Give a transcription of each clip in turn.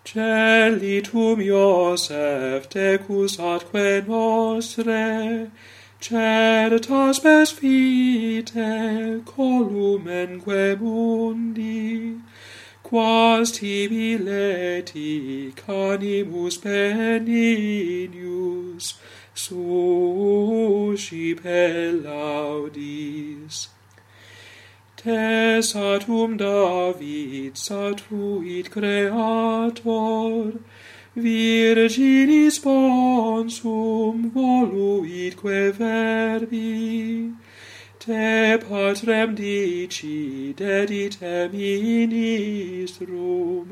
Celitum Iosef decus atque nostre, certas spes vitae columenque mundi, quas tibi leti canimus benignus suscipe laudis. Te satum David satuit creator, virginis sponsum voluitque verbi, te patrem dici dedite ministrum,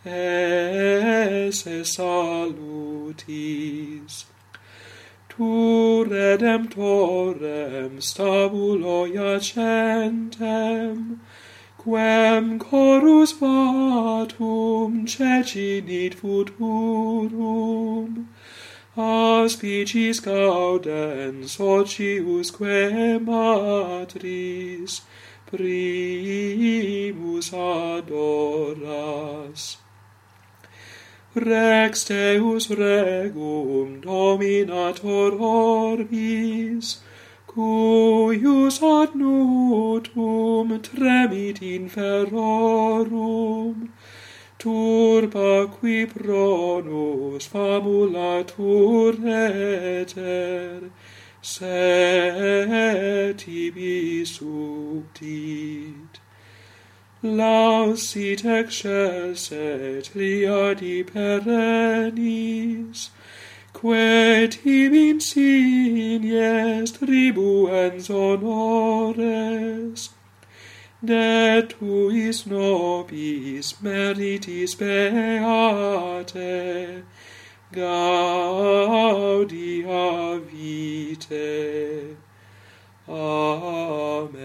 esse salutis. Tu redemptorem stabulo iacentem, quem corus vatum cecinit futurum, aspicis gaudens ociusque matris primus adoras. Rex Deus regum dominator orbis, cuius ad nutum tremit inferorum, turba qui pronus famulatur eter, se tibi subdit. Lausit excelset triadi perennis, que tibi insignes tribuens honores, de tuis nobis meritis beate, gaudia vitae. Amen.